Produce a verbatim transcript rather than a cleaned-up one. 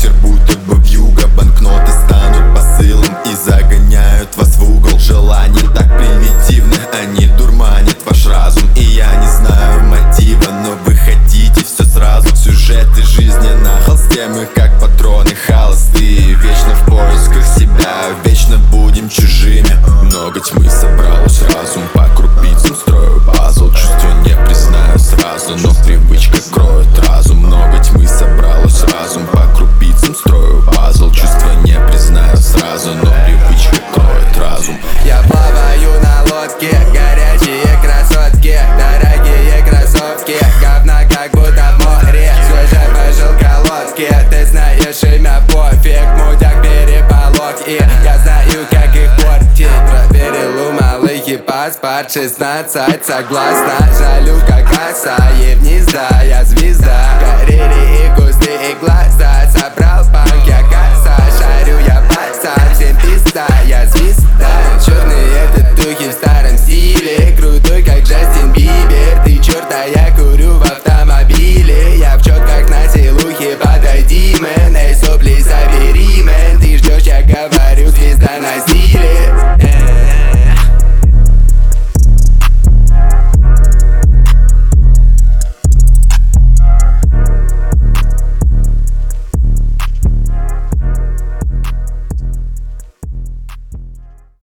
ветер будто бы вьюга. Банкноты станут посылом и загоняют вас в угол. Желания так примитивны, они дурманят ваш разум. И я не знаю мотива, но вы хотите все сразу. Сюжеты жизни на холсте, мы как патроны холостые. Вечно в поисках себя, вечно будем чужими. Много тьмы собралось разум, по крупицам строю пазл. Чувства не признаю сразу, но привычка кроет разум. Много тьмы собралось разум, по крупицам строю пазл. Чувства не признаю сразу, но привычка кроет разум. Я плаваю на лодке, горячие красотки, дорогие кроссовки, говна как будто в море. Свежий пожил колодки, ты знаешь имя пофиг, мудяк переполох. И я знаю, как их портить. Проверил у малыхи паспорт шестнадцать, согласно. Жалю как оса, и вниз, да, я звезда. Горели и кусты, и глаза.